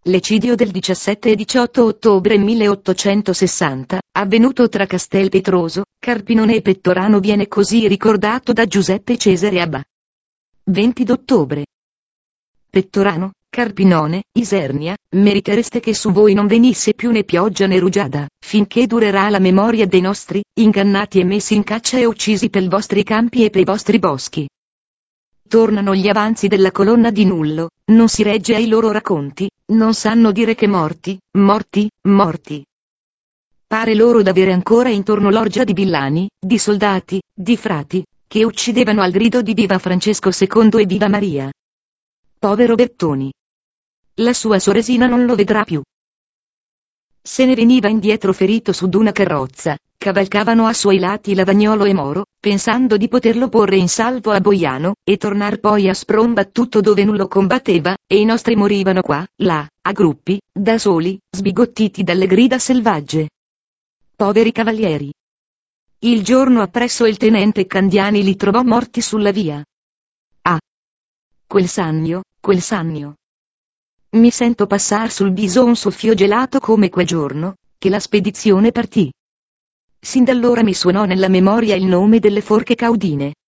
l'eccidio del 17 e 18 ottobre 1860, avvenuto tra Castelpetroso, Carpinone e Pettorano, viene così ricordato da Giuseppe Cesare Abba. 20 d'ottobre. Pettorano, Carpinone, Isernia, meritereste che su voi non venisse più né pioggia né rugiada, finché durerà la memoria dei nostri, ingannati e messi in caccia e uccisi per i vostri campi e per i vostri boschi. Tornano gli avanzi della colonna di Nullo, non si regge ai loro racconti, non sanno dire che morti, morti, morti. Pare loro d'avere ancora intorno l'orgia di villani, di soldati, di frati, che uccidevano al grido di viva Francesco II e viva Maria. Povero Bertoni. La sua Soresina non lo vedrà più. Se ne veniva indietro ferito su d'una carrozza, cavalcavano a suoi lati Lavagnolo e Moro, pensando di poterlo porre in salvo a Boiano, e tornar poi a Sprombattuto dove Nullo combatteva, e i nostri morivano qua, là, a gruppi, da soli, sbigottiti dalle grida selvagge. Poveri cavalieri. Il giorno appresso il tenente Candiani li trovò morti sulla via. Ah! Quel Sannio, quel Sannio. Mi sento passar sul viso un soffio gelato come quel giorno, che la spedizione partì. Sin d'allora mi suonò nella memoria il nome delle forche caudine.